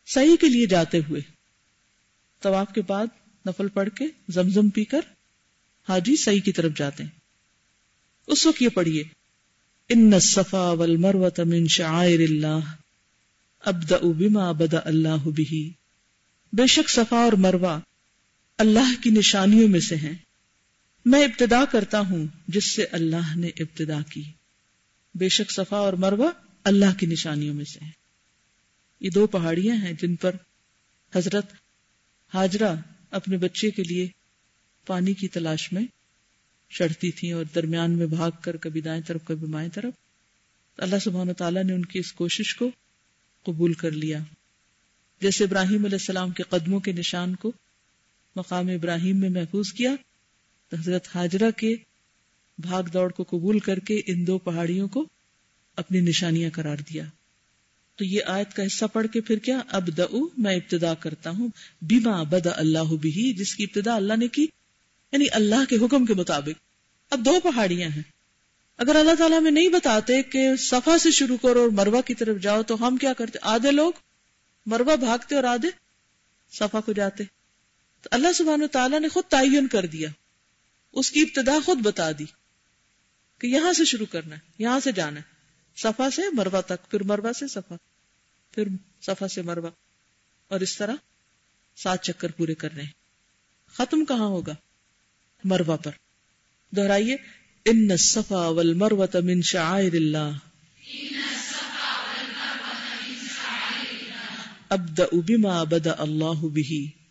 سعی کے لیے جاتے ہوئے طواف کے بعد نفل پڑھ کے زمزم پی کر حاجی سعی کی طرف جاتے ہیں. اس وقت یہ پڑھیے ان الصفا والمروۃ من شعائر اللہ ابدأ بما بدأ اللہ بہ. بے شک صفا اور مروہ اللہ کی نشانیوں میں سے ہیں، میں ابتدا کرتا ہوں جس سے اللہ نے ابتدا کی. بے شک صفا اور مروہ اللہ کی نشانیوں میں سے ہیں. یہ دو پہاڑیاں ہیں جن پر حضرت ہاجرہ اپنے بچے کے لیے پانی کی تلاش میں چڑھتی تھیں اور درمیان میں بھاگ کر کبھی دائیں طرف کبھی بائیں طرف. اللہ سبحانہ وتعالیٰ نے ان کی اس کوشش کو قبول کر لیا. جیسے ابراہیم علیہ السلام کے قدموں کے نشان کو مقام ابراہیم میں محفوظ کیا، تو حضرت ہاجرہ کے بھاگ دوڑ کو قبول کر کے ان دو پہاڑیوں کو اپنی نشانیاں قرار دیا. تو یہ آیت کا حصہ پڑھ کے پھر کیا، ابدأ میں ابتدا کرتا ہوں، بما بدأ اللہ بہ جس کی ابتدا اللہ نے کی، یعنی اللہ کے حکم کے مطابق. اب دو پہاڑیاں ہیں، اگر اللہ تعالیٰ ہمیں نہیں بتاتے کہ صفا سے شروع کرو اور مروہ کی طرف جاؤ تو ہم کیا کرتے؟ آدھے لوگ مروہ بھاگتے اور آدھے صفا کو جاتے. تو اللہ سبحانہ تعالیٰ نے خود تعین کر دیا، اس کی ابتدا خود بتا دی کہ یہاں سے شروع کرنا ہے، یہاں سے جانا ہے، صفا سے مروہ تک، پھر مروہ سے صفا، پھر صفا سے مروہ، اور اس طرح 7 چکر پورے کرنے ہیں. ختم کہاں ہوگا؟ مروہ پر. دہرائیے ان الصفا والمروۃ من شعائر اللہ ابدأ بما بدأ اللہ بہ.